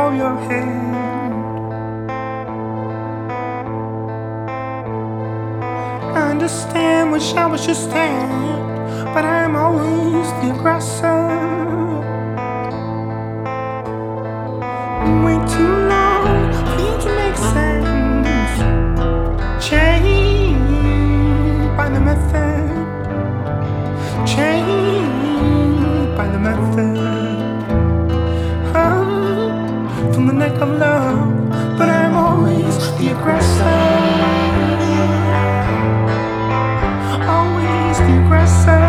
hold your hand. I understand which I was just stand, but I'm always the aggressor. Way too long for you to make sense. Chained by the method. Chained by the method. From the neck of love, but I'm always the aggressor. Always the aggressor.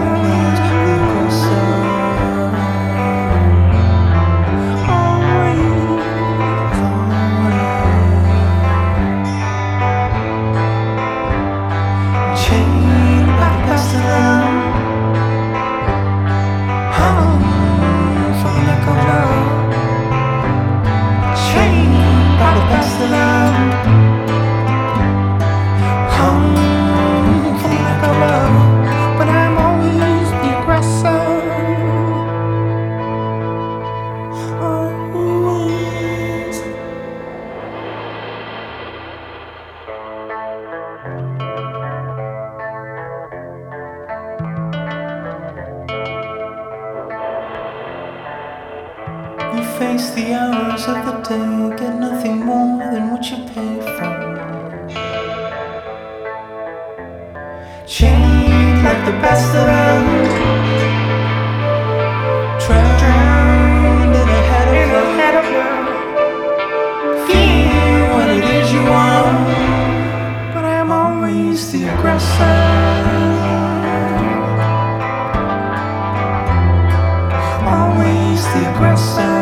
Chained by the best of love. From the neck of love. Chained by the best of love. From the neck of love. But I'm always the aggressor. Always. You face the hours of the day, get nothing more than what you pay for. Chained like the best of them, drowned in a head of love. Feel what it is you want, but I'm always the aggressor. Always the aggressor.